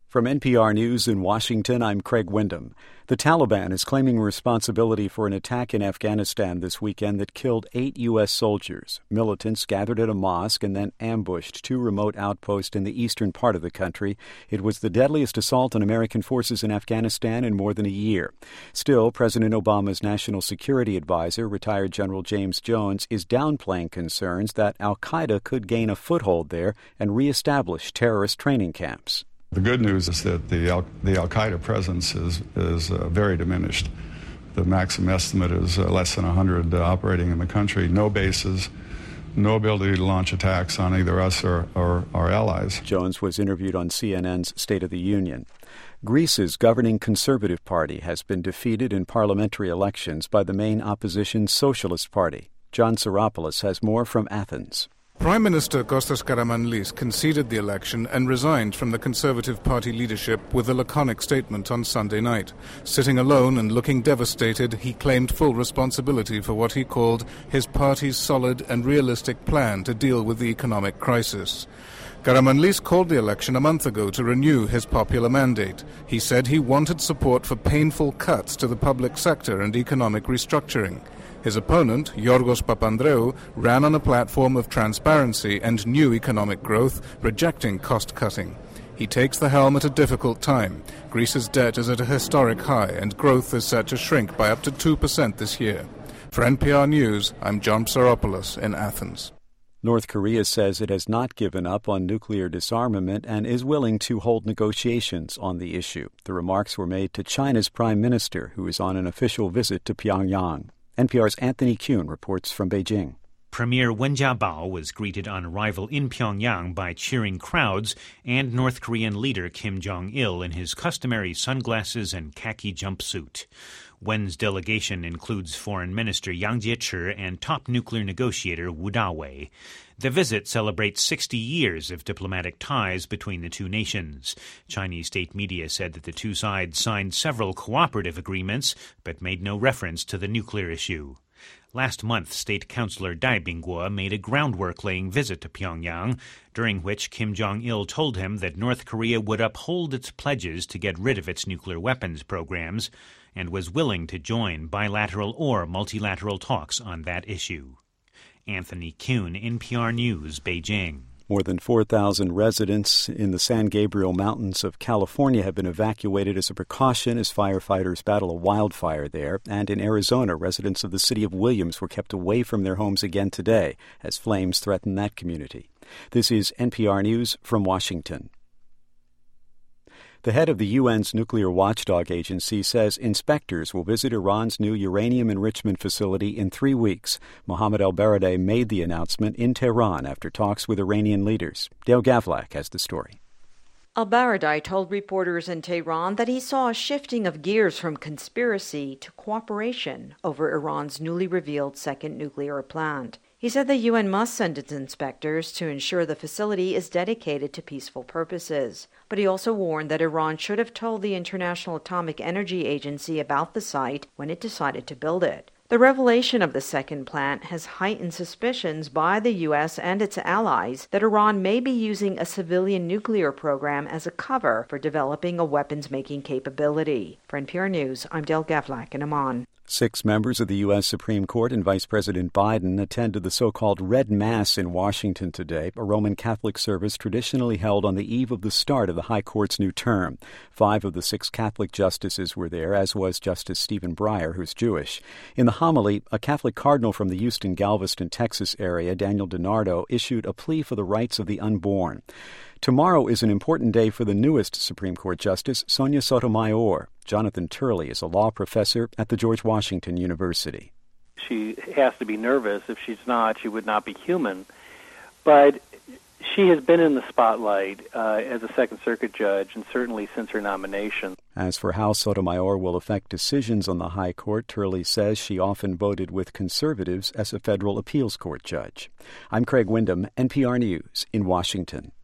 From NPR News in Washington, I'm Craig Windham. The Taliban is claiming responsibility for an attack in Afghanistan this weekend that killed 8 U.S. soldiers. Militants gathered at a mosque and then ambushed 2 remote outposts in the eastern part of the country. It was the deadliest assault on American forces in Afghanistan in more than a year. Still, President Obama's national security advisor, retired General James Jones, is downplaying concerns that al-Qaeda could gain a foothold there and reestablish terrorist training camps. The good news is that the al-Qaeda presence is very diminished. The maximum estimate is less than 100 operating in the country. No bases, no ability to launch attacks on either us or our allies. Jones was interviewed on CNN's State of the Union. Greece's governing Conservative Party has been defeated in parliamentary elections by the main opposition Socialist Party. John Psaropoulos has more from Athens. Prime Minister Kostas Karamanlis conceded the election and resigned from the Conservative Party leadership with a laconic statement on Sunday night. Sitting alone and looking devastated, he claimed full responsibility for what he called his party's solid and realistic plan to deal with the economic crisis. Karamanlis called the election a month ago to renew his popular mandate. He said he wanted support for painful cuts to the public sector and economic restructuring. His opponent, Yorgos Papandreou, ran on a platform of transparency and new economic growth, rejecting cost-cutting. He takes the helm at a difficult time. Greece's debt is at a historic high, and growth is set to shrink by up to 2% this year. For NPR News, I'm John Psaropoulos in Athens. North Korea says it has not given up on nuclear disarmament and is willing to hold negotiations on the issue. The remarks were made to China's prime minister, who is on an official visit to Pyongyang. NPR's Anthony Kuhn reports from Beijing. Premier Wen Jiabao was greeted on arrival in Pyongyang by cheering crowds and North Korean leader Kim Jong-il in his customary sunglasses and khaki jumpsuit. Wen's delegation includes Foreign Minister Yang Jiechi and top nuclear negotiator Wu Dawei. The visit celebrates 60 years of diplomatic ties between the two nations. Chinese state media said that the two sides signed several cooperative agreements, but made no reference to the nuclear issue. Last month, State Councilor Dai Bingguo made a groundwork-laying visit to Pyongyang, during which Kim Jong-il told him that North Korea would uphold its pledges to get rid of its nuclear weapons programs and was willing to join bilateral or multilateral talks on that issue. Anthony Kuhn, NPR News, Beijing. More than 4,000 residents in the San Gabriel Mountains of California have been evacuated as a precaution as firefighters battle a wildfire there. And in Arizona, residents of the city of Williams were kept away from their homes again today as flames threaten that community. This is NPR News from Washington. The head of the UN's nuclear watchdog agency says inspectors will visit Iran's new uranium enrichment facility in 3 weeks. Mohammad El-Baradei made the announcement in Tehran after talks with Iranian leaders. Dale Gavlak has the story. El-Baradei told reporters in Tehran that he saw a shifting of gears from conspiracy to cooperation over Iran's newly revealed second nuclear plant. He said the UN must send its inspectors to ensure the facility is dedicated to peaceful purposes. But he also warned that Iran should have told the International Atomic Energy Agency about the site when it decided to build it. The revelation of the second plant has heightened suspicions by the U.S. and its allies that Iran may be using a civilian nuclear program as a cover for developing a weapons-making capability. For NPR News, I'm Dale Gavlak in Amman. 6 members of the U.S. Supreme Court and Vice President Biden attended the so-called Red Mass in Washington today, a Roman Catholic service traditionally held on the eve of the start of the High Court's new term. 5 of the 6 Catholic justices were there, as was Justice Stephen Breyer, who's Jewish. In the homily, a Catholic cardinal from the Houston-Galveston, Texas area, Daniel DiNardo, issued a plea for the rights of the unborn. Tomorrow is an important day for the newest Supreme Court Justice, Sonia Sotomayor. Jonathan Turley is a law professor at the George Washington University. She has to be nervous. If she's not, she would not be human. But she has been in the spotlight as a Second Circuit judge, and certainly since her nomination. As for how Sotomayor will affect decisions on the High Court, Turley says she often voted with conservatives as a federal appeals court judge. I'm Craig Windham, NPR News in Washington.